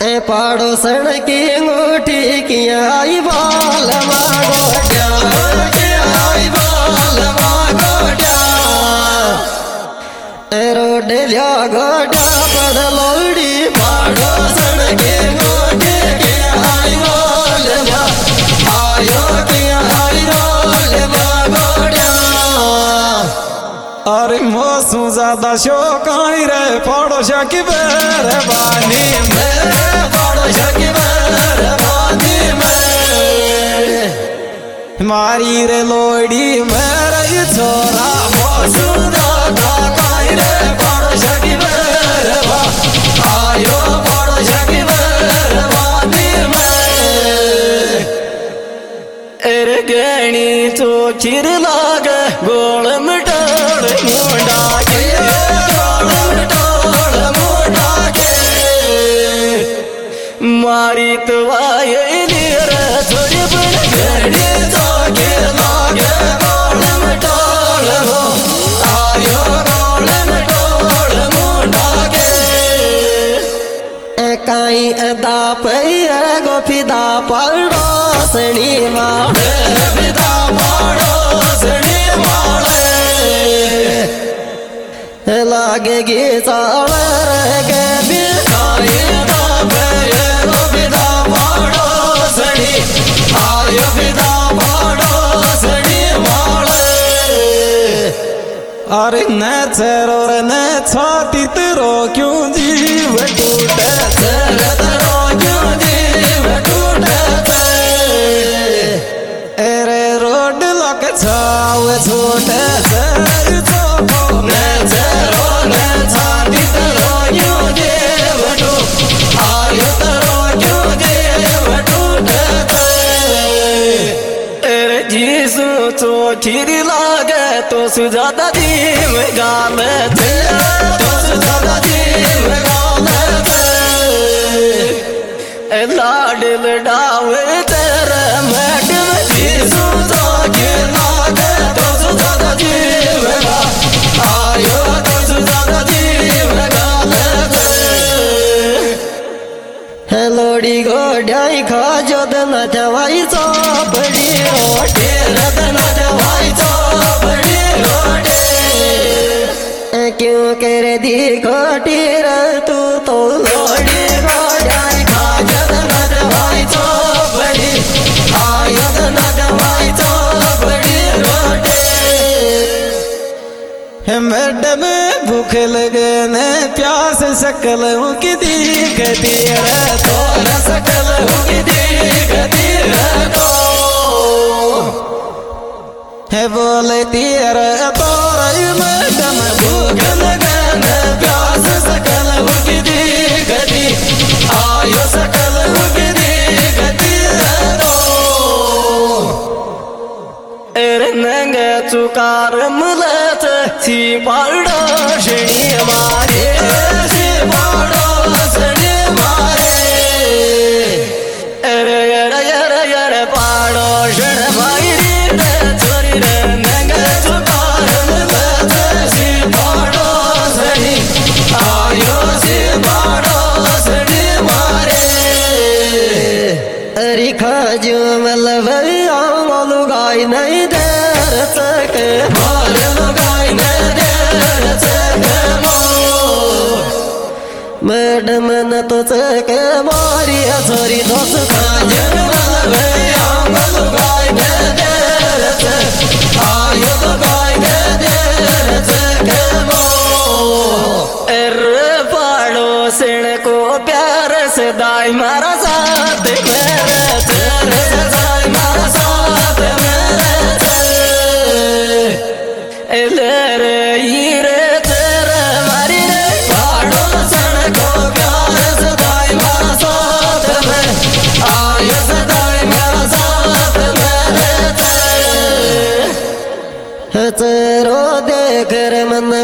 ए पड़ोसन की अंगूठी की आई बाल गोड्या रोड लिया गोड्या पड़ लोड़ी पड़ोसन की अंगूठी की आई बाल आयो की आई रोल गोड्या। अरे मौसू ज्यादा शौक आई रे पड़ोसा की मेहरबानी मारी रे लोड़ी मेरा छोरा मौसू ज्यादा आई रे पड़ोसा की मेहरबानी आयो पड़ोसा की मेहरबानी अरे गणी तो चिर लाग गोल मटोल मुंडा के मारी तो आये रे थोड़ी बड़ गणी तो के लागे गोल मटोल हो आयो गोल मटोल मुंडा के काई अदा पैया गोफिदा पड़ोसनी माड़े फिदा पड़ोसनी माड़े लागेगी चाले गे बिकाई दा पैया गोफिदा पड़ोसनी आयो फिदा पड़ोसनी माड़े। अरे न चेरो रे न छाती तेरो क्यों जीव टूटे तेरो क्यों जीव टूटे अरे रोड लग छाव छोटे चोखीरी लागे तो सुजाता दीव गाले तो सुजाता दीव गाले लाडल डावे तेरे मैडम जीसू चोखी लागे तो सुजाता दीव आयो तो सुजाता दीव गाले लोड़ी गोड्याई खा जो दन जवाई चौपड़ी रोटी रतन जवाई चौपड़ी रोटी क्यों करे दी खोटी रे तू तो लोड़ी गोड्याई खा जो दन जवाई चौपड़ी आयो दन जवाई चौपड़ी रोटी। मैडम भूख लगे ने प्यास सकल की दिखती रे तो सकल की दिखती रे तो है बोलती रे तोरई मैडम भूख लगे ने प्यास सकल की दिखती आयो सकल की दिखती रे तो अरे नंगे चुकार मुलत सी पड़ोसनी मारे सी पड़ोसनी मारे अरे अरे अरे अरे पड़ोसन भाई रे छोरी रे नंगे चुकार मुलत सी पड़ोसनी आयो सी पड़ोसनी मारे अरे खाजू मतलब लुगाई नहीं दे सके मार लुगाई नहीं दे सके मैडम न तो सके मारी छोरी दोस्त खाजन लुगाई नहीं दे आयो लुगाई नहीं दे सके पड़ोसन को प्यार से दाई मारा साथ मेरे तेरे दाई मारा साथ मेरे रे हीरे तेरे मारी रे पड़ोसन को प्यार से दाई मारा साथ में आयो से दाई मारा साथ मेरे तेरो देख रे मन